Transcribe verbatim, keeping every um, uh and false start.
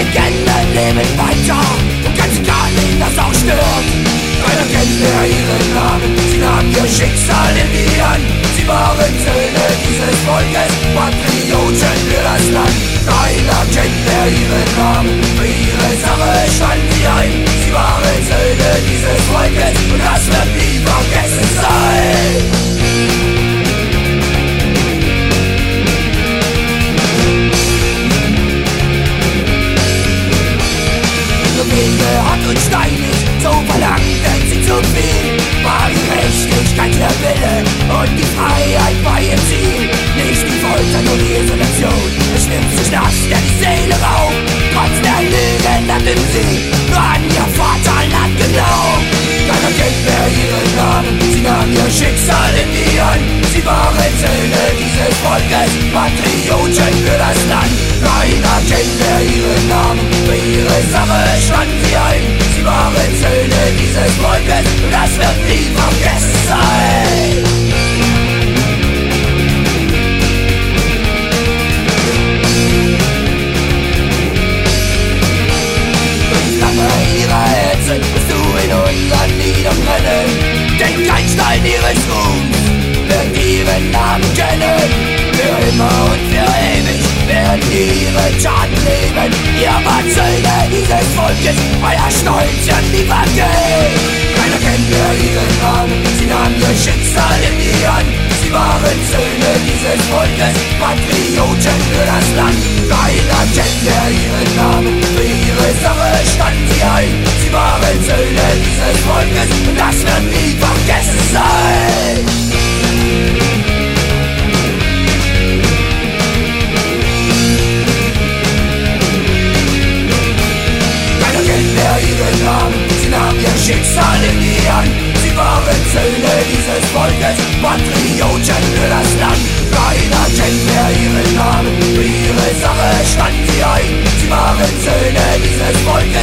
Legenden leben weiter und ganz egal, wen das auch stört. Keiner kennt mehr ihren Namen, sie nahmen ihr Schicksal in die Hand. Sie waren Söhne dieses Volkes, Patrioten für das Land. Keiner kennt mehr ihren Namen, für ihre Sache standen sie ein. Sie waren Söhne dieses Volkes und das wird nie vergessen sein. Hart und steinig, so verlangten sie zu viel. War die Gerechtigkeit der Wille und die Freiheit war ihr Ziel. Nicht die Folter, nur die Isolation. Es schwimmt sich nass, der die Seele raubt. Trotz der Lügen hatten sie nur an ihr Vaterland geglaubt. Keiner kennt mehr ihren Namen, sie nahmen ihr Schicksal in die Hand. Sie waren Söhne dieses Volkes, Patrioten für das Land. Keiner kennt mehr ihren Namen, für ihre Sache standen sie ein. Sie waren Söhne dieses Volkes und das wird nie vergessen sein. Durch lange ihrer Herzen musst du in unseren Niedern brennen, denn kein Stein ihres Ruhms wird ihren Namen kennen. Für immer und für ewig werden ihre Taten leben. Ihr wart Söhne dieses Volkes, euer Stolz wird nie vergehen. Keiner kennt mehr ihren Namen, sie nahmen ihr Schicksal in die Hand. Sie waren Söhne dieses Volkes, Patrioten für das Land. Keiner kennt mehr ihren Namen, für ihre Sache standen sie ein. Sie waren Söhne dieses Volkes und das wird nie vergessen sein. Ihren Namen, sie nahmen ihr Schicksal in die Hand. Sie waren Söhne dieses Volkes, Patrioten für das Land. Keiner kennt mehr ihren Namen, für ihre Sache standen sie ein. Sie waren Söhne dieses Volkes.